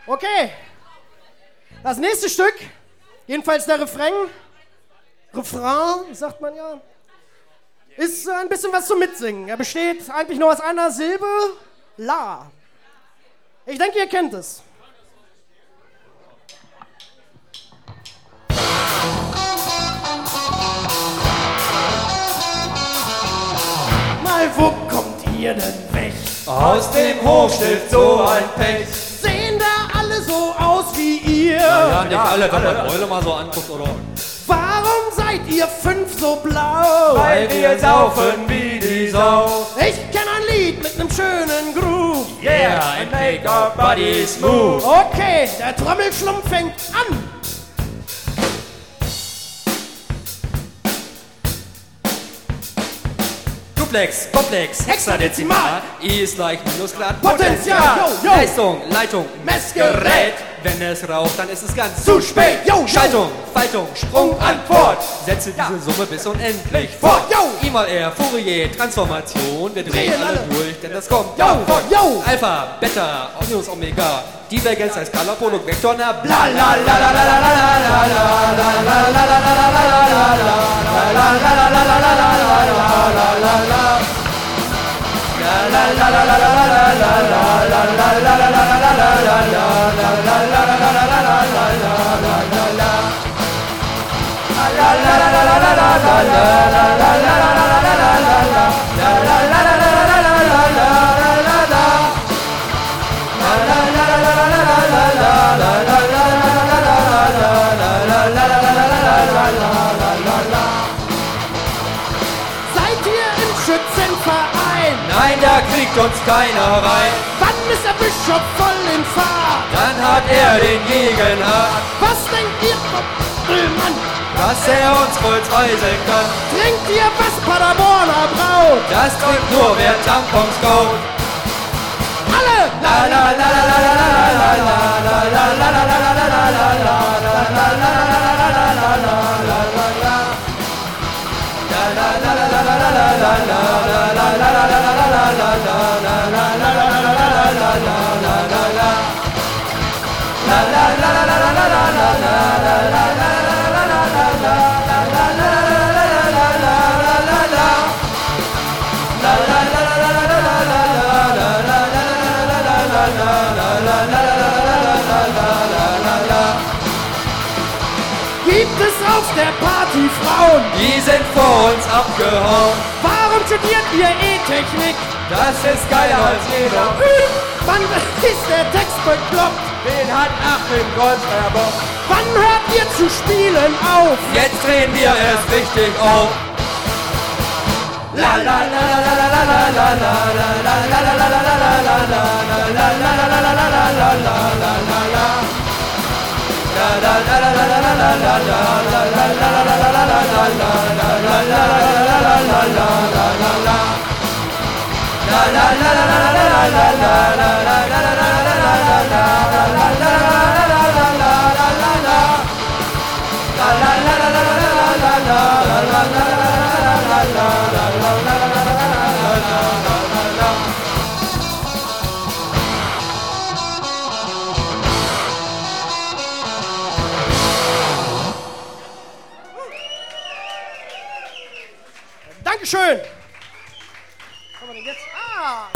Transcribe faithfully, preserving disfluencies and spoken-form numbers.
Okay. Das nächste Stück, jedenfalls der Refrain, Refrain, sagt man ja, ist ein bisschen was zum Mitsingen. Er besteht eigentlich nur aus einer Silbe, La. Ich denke, ihr kennt es. Mal, wo kommt ihr denn weg? Aus dem Hochstift so ein Pech. Sehen da alle so aus wie ihr? Ja, ja, nicht alle, wenn man Eule mal so anguckt, oder? Warum seid ihr fünf so blau? Weil wir saufen wie die Sau. Ich kenn ein Lied mit nem schönen Groove. Yeah, and make our bodies move. Okay, der Trommelschlumpf fängt an. Duplex, Komplex, Hexadezimal, I ist gleich Minusgrad, Potenzial, yo, yo. Leistung, Leitung, Messgerät. Wenn es raucht, dann ist es ganz Zu spät, yo, yo. Schaltung, Faltung, Sprung, Antwort. Setze diese Summe bis unendlich fort. Yo. I mal R, Fourier, Transformation. Wir drehen Drehen alle alle. durch, denn das kommt Yo, davon. yo. Alpha, Beta, Minus Omega. Divergenz heißt Skala, Produkt, Vektor, na bla. La la la la la la la la la la la la Seid ihr im Schützenverein? Nein, da kriegt uns keiner rein. Wann ist der Bischof voll in Fahrt? Dann hat er den Gegenhart. Was denkt ihr, Mann? Was er uns wohl zweisen kann. Trinkt ihr was Paderborner Braut? Das trinkt nur wer Tampons kaut. Alle! La la la la la la la la la la la la la la la la la la. Gibt es auf der Party Frauen? Die sind vor uns abgehauen. Warum studiert ihr E-Technik? Das ist geiler als jeder. Wann ist der Text bekloppt? Den hat Achim Golf verbockt. Wann hört ihr zu spielen auf? Jetzt drehen wir erst richtig auf. La la la la la la la la la la la la la la la la